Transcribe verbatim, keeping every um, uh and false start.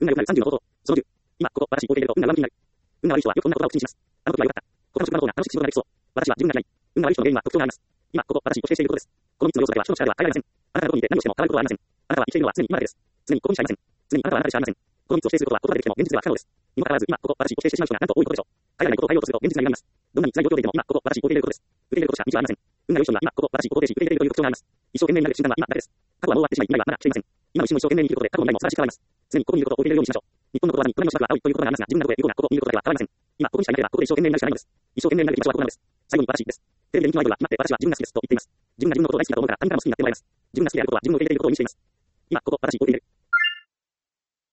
運が良くなるさんじゅうの方法。そのじゅう。今、ここ、私、こう入れると、運が上向きになる。運が悪い人はよくこんな言葉を口にします。あの時は良かった。他の職場の方が楽しく仕事ができそう。私は自分が嫌い。運が悪い人の原因は特徴があります。今、ここ、私、を否定していることです。このみっつの要素だけは人の力では変えられません。あなたがどこにいて何をしても変わることはありません。あなたは生きているのは常に今だけです。常にここにしかありません。常にあなたはあなたでしかありません。このみっつを否定することは言葉でできても現実では不可能です。にもかかわらず、今、ここ、私、を否定してしまう人がなんと多いことでしょう。変えられないことを変えようとすると現実が歪みます。どんなに辛い状況でいても今、ここ、私、を受け入れることです。受け入れることしか道はありません。運が良い人には今、ここ、私、を肯定し受け入れているという特徴があります。一生懸命になる瞬間は今だけです。過去はもう終わってしまい、未来はまだ来ていません。今の一瞬を一生懸命に生きることで過去も未来も素晴らしく変わります。常にここにいることを受け入れるようにしましょう。日本の言葉に隣の芝生は青いという言葉がありますが、自分がどこへ行こうがここにいることだけは変わりません。今、ここにしかいなければここで一生懸命になるしかないのです。一生懸命になる場所はここなのです。最後に私です。テレビで人気のアイドルは決まって私は自分が好きですと言っています。自分が自分のことを大好きだと思うから他人からも好きになってもらいます。自分が好きであることは自分を受け入れていることを意味しています。今、ここ、私を受け入れる。